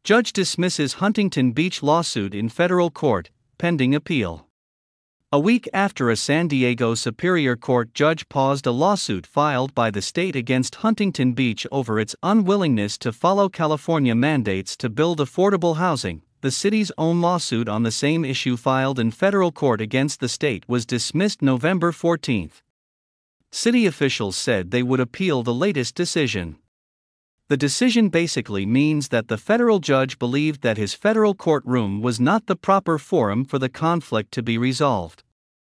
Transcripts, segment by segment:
Judge dismisses Huntington Beach lawsuit in federal court, pending appeal. A week after a San Diego Superior Court judge paused a lawsuit filed by the state against Huntington Beach over its unwillingness to follow California mandates to build affordable housing, the city's own lawsuit on the same issue filed in federal court against the state was dismissed November 14. City officials said they would appeal the latest decision. The decision basically means that the federal judge believed that his federal courtroom was not the proper forum for the conflict to be resolved.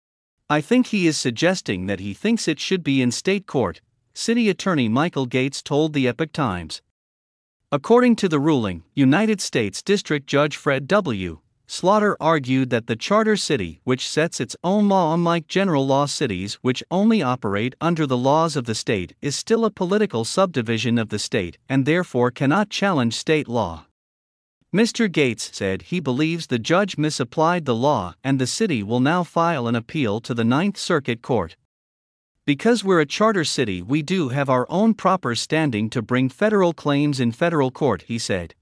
"I think he is suggesting that he thinks it should be in state court," City Attorney Michael Gates told the Epoch Times. According to the ruling, United States District Judge Fred W. Slaughter argued that the charter city, which sets its own law unlike general law cities which only operate under the laws of the state, is still a political subdivision of the state and therefore cannot challenge state law. Mr. Gates said he believes the judge misapplied the law and the city will now file an appeal to the Ninth Circuit Court. "Because we're a charter city, we do have our own proper standing to bring federal claims in federal court," he said.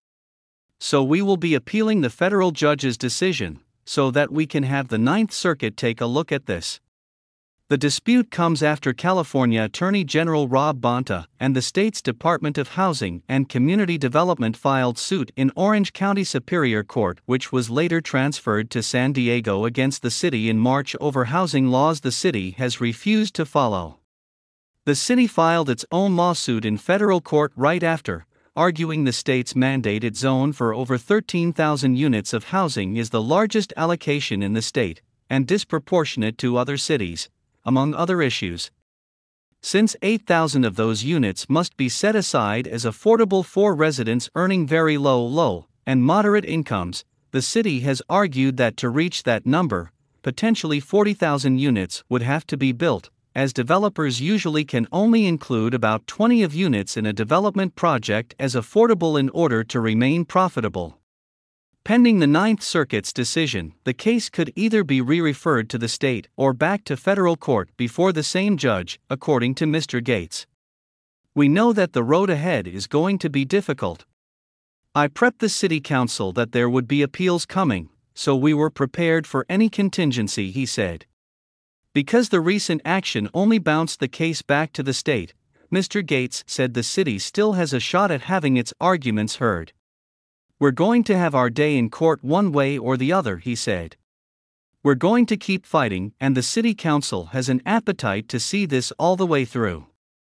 "So we will be appealing the federal judge's decision, so that we can have the Ninth Circuit take a look at this." The dispute comes after California Attorney General Rob Bonta and the state's Department of Housing and Community Development filed suit in Orange County Superior Court, which was later transferred to San Diego against the city in March over housing laws the city has refused to follow. The city filed its own lawsuit in federal court right after, arguing the state's mandated zone for over 13,000 units of housing is the largest allocation in the state, and disproportionate to other cities, among other issues. Since 8,000 of those units must be set aside as affordable for residents earning very low, and moderate incomes, the city has argued that to reach that number, potentially 40,000 units would have to be built, as developers usually can only include about 20 of units in a development project as affordable in order to remain profitable. Pending the Ninth Circuit's decision, the case could either be re-referred to the state or back to federal court before the same judge, according to Mr. Gates. "We know that the road ahead is going to be difficult. I prepped the city council that there would be appeals coming, so we were prepared for any contingency," he said. Because the recent action only bounced the case back to the state, Mr. Gates said the city still has a shot at having its arguments heard. "We're going to have our day in court one way or the other," he said. "We're going to keep fighting, and the city council has an appetite to see this all the way through."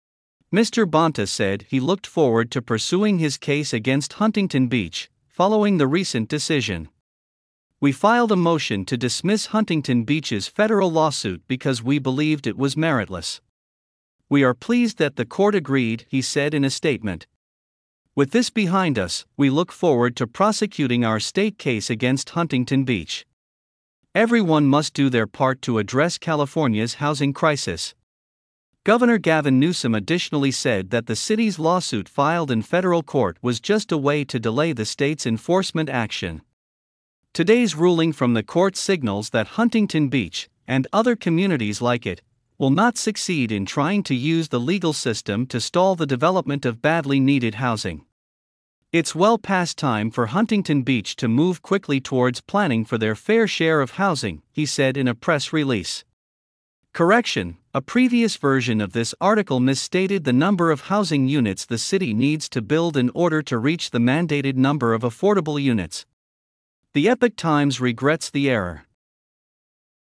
Mr. Bonta said he looked forward to pursuing his case against Huntington Beach, following the recent decision. "We filed a motion to dismiss Huntington Beach's federal lawsuit because we believed it was meritless. We are pleased that the court agreed," he said in a statement. "With this behind us, we look forward to prosecuting our state case against Huntington Beach. Everyone must do their part to address California's housing crisis." Governor Gavin Newsom additionally said that the city's lawsuit filed in federal court was just a way to delay the state's enforcement action. Today's ruling from the court signals that Huntington Beach, and other communities like it, will not succeed in trying to use the legal system to stall the development of badly needed housing. "It's well past time for Huntington Beach to move quickly towards planning for their fair share of housing," he said in a press release. Correction: a previous version of this article misstated the number of housing units the city needs to build in order to reach the mandated number of affordable units. The Epoch Times regrets the error.